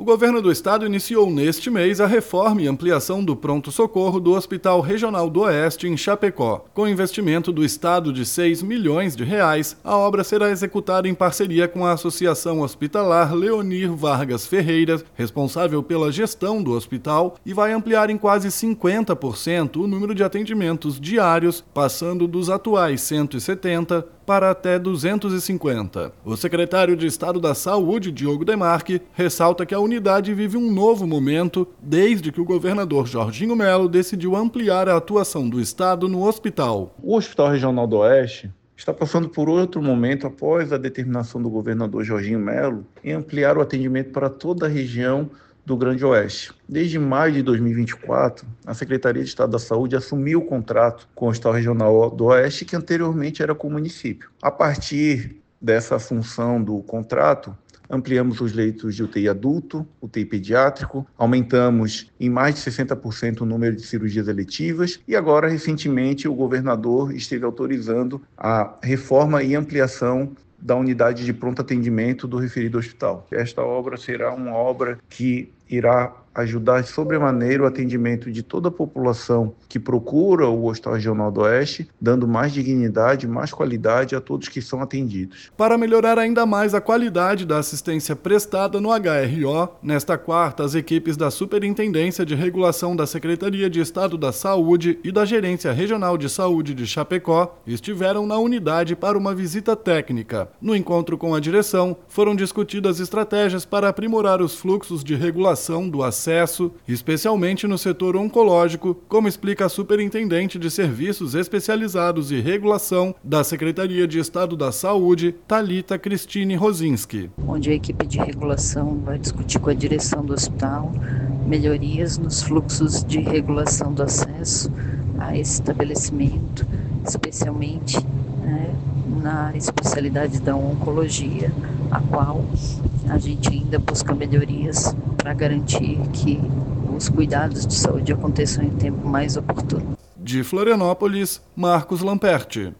O governo do estado iniciou neste mês a reforma e ampliação do pronto-socorro do Hospital Regional do Oeste, em Chapecó. Com investimento do estado de R$6 milhões, a obra será executada em parceria com a Associação Hospitalar Leonir Vargas Ferreira, responsável pela gestão do hospital, e vai ampliar em quase 50% o número de atendimentos diários, passando dos atuais 170 para até 250. O secretário de Estado da Saúde, Diogo Demarque, ressalta que a unidade vive um novo momento desde que o governador Jorginho Melo decidiu ampliar a atuação do estado no hospital. O Hospital Regional do Oeste está passando por outro momento após a determinação do governador Jorginho Melo em ampliar o atendimento para toda a região do Grande Oeste. Desde maio de 2024, a Secretaria de Estado da Saúde assumiu o contrato com o Hospital Regional do Oeste, que anteriormente era com o município. A partir dessa assunção do contrato, ampliamos os leitos de UTI adulto, UTI pediátrico, aumentamos em mais de 60% o número de cirurgias eletivas e agora, recentemente, o governador esteve autorizando a reforma e ampliação da unidade de pronto atendimento do referido hospital. Esta obra será uma obra que irá ajudar sobremaneira o atendimento de toda a população que procura o Hospital Regional do Oeste, dando mais dignidade, mais qualidade a todos que são atendidos. Para melhorar ainda mais a qualidade da assistência prestada no HRO, nesta quarta, as equipes da Superintendência de Regulação da Secretaria de Estado da Saúde e da Gerência Regional de Saúde de Chapecó estiveram na unidade para uma visita técnica. No encontro com a direção, foram discutidas estratégias para aprimorar os fluxos de regulação do acesso, especialmente no setor oncológico, como explica a Superintendente de Serviços Especializados e Regulação da Secretaria de Estado da Saúde, Thalita Cristine Rosinski. Onde a equipe de regulação vai discutir com a direção do hospital melhorias nos fluxos de regulação do acesso a esse estabelecimento, especialmente na especialidade da oncologia, a qual a gente ainda busca melhorias para garantir que os cuidados de saúde aconteçam em tempo mais oportuno. De Florianópolis, Marcos Lamperti.